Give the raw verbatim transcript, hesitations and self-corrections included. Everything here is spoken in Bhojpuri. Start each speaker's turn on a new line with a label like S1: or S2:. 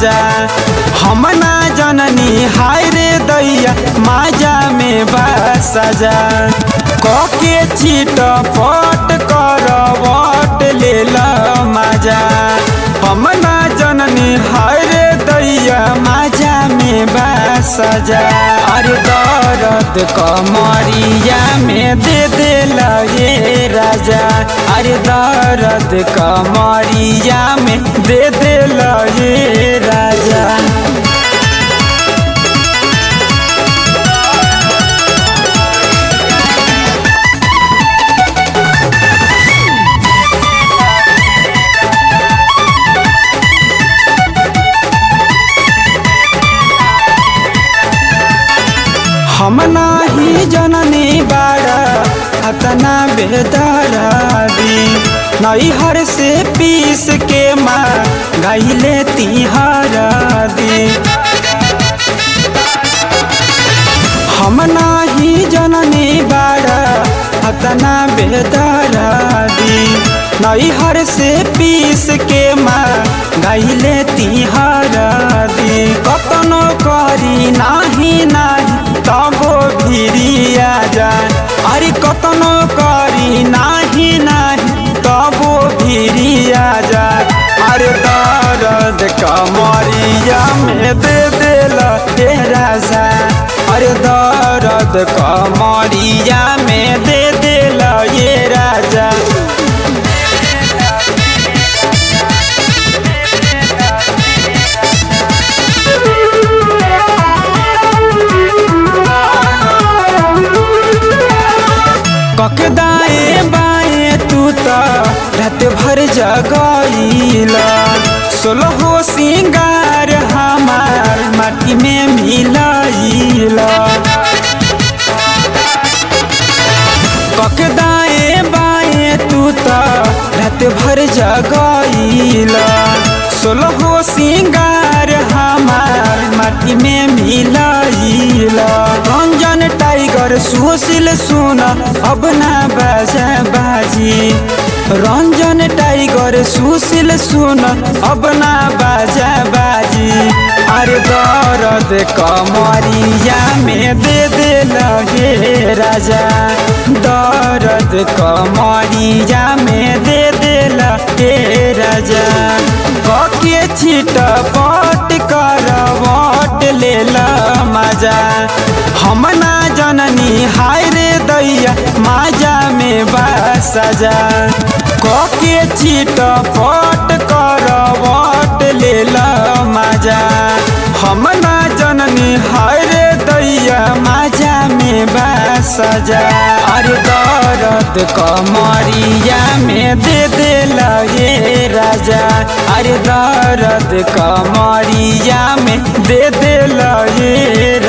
S1: माजा। हम ना जननी हाय रे दैया माजा में बा सजा। कके छीट पट कर वट ले ला माजा। हम ना जननी हाय रे दैया माजा में बा सजा। अरे दर्द कमरिया में दे दे लगे राजा। अरे दर्द कमरिया में दे दे लगे राजा। हम नाही जननी बाड़ा अतना बेदरादी। नैहर से पीस के माँ गईले तिहारा दी। हम नाही जननी बाड़ा अतना बेदरादी। नैहर से पीस के माँ गईले तिहारा दी। कतनो करी नाही नाही तबो भिरिया जान। अरे कतनो करी नाही नाही तबो भिरिया जान। अरे दर्द कमरिया में दे देल हे राजा। अरे दर्द कमरिया में दे देल ये राजा। ककदाए बाए तू तो रात भर जगईला। सोलहो सिंगार हमार माटी में मिलाइला। ककदाए बाए तू तो रात भर जगईला। सोलहो सिंगार हमार माटी में मिलाइला। रंजन टाइगर सुशील सुन अब ना बाजा बाजी। रंजन टाइगर सुशील सुन अब ना बाजा बाजी। अरे दर्द कमरिया में दे दे लगे राजा। दर्द कमरिया में दे दे लगे राजा। कके छीट पट कर वट ले ला माजा। हम ना जननी हाय रे दैया माजा में बा सजा। कके छीट पट कर वट ले ला माजा। हम ना जननी हाय रे दैया माजा में बा सजा। अरे दर्द कमरिया में दे दे लगे राजा। अरे दर्द कमरिया में दे दे लगे